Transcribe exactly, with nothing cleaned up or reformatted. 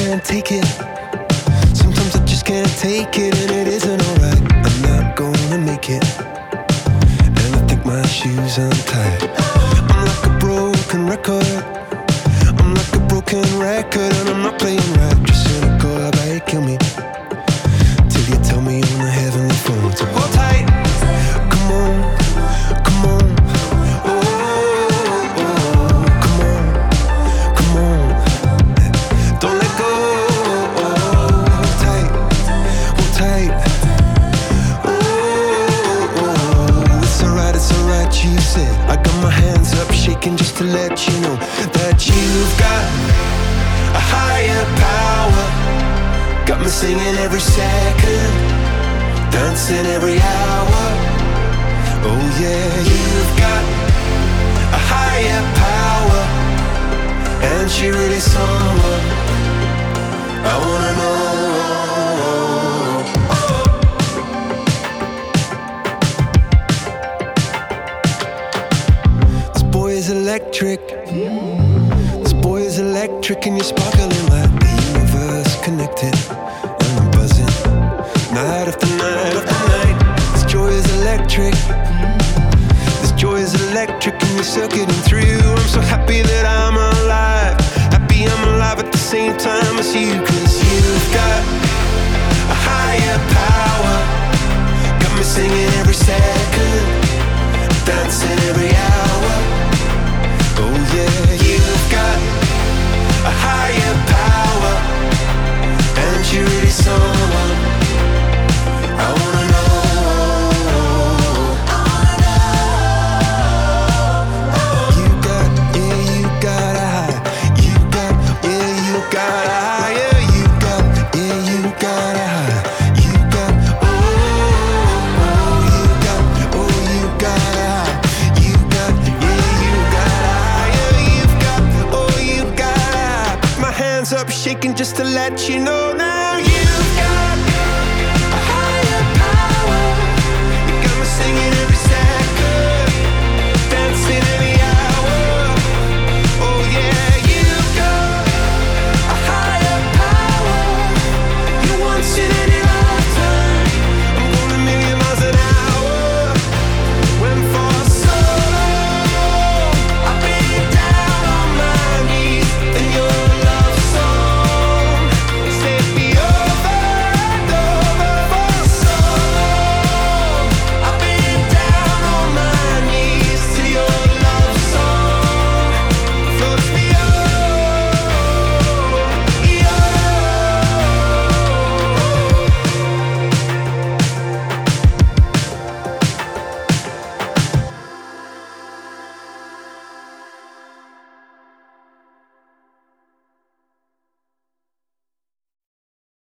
can't take it. Sometimes I just can't take it, and it isn't alright. I'm not gonna make it, and I think my shoes untied. I'm like a broken record. I'm like a broken record, and I'm not playing right. Just cynical, how about you kill me till you tell me on the heavenly phone. So hold tight, come on, come on. Oh, oh, come on, come on. Don't let go. Oh, hold tight, hold tight. Oh, oh, it's alright, it's alright, you said. I got my hands up shaking just to let you know that you've got a higher power. Got me singing every second, dancing every hour. Oh yeah, you've got a higher power, and she really someone I wanna know. This boy is electric. This boy is electric, and you're sparkling like the universe connected. And I'm buzzing night after night after night. This joy is electric. This joy is electric, and you're circuiting through. I'm so happy that I'm alive. Happy I'm alive at the same time as you. Cause you've got a higher power. Got me singing every second, dancing every hour. Oh yeah, you've got a higher power, and you're really someone I wanna know. You got, yeah, you got a high. You got, yeah, you got a higher. You got, yeah, you got a high. You got, oh, oh, you got, oh, you got a high. You got, yeah, you got a higher. You've got, oh, you got a high. My hands up shaking just to let you know now. You've got a higher power. You got me singing every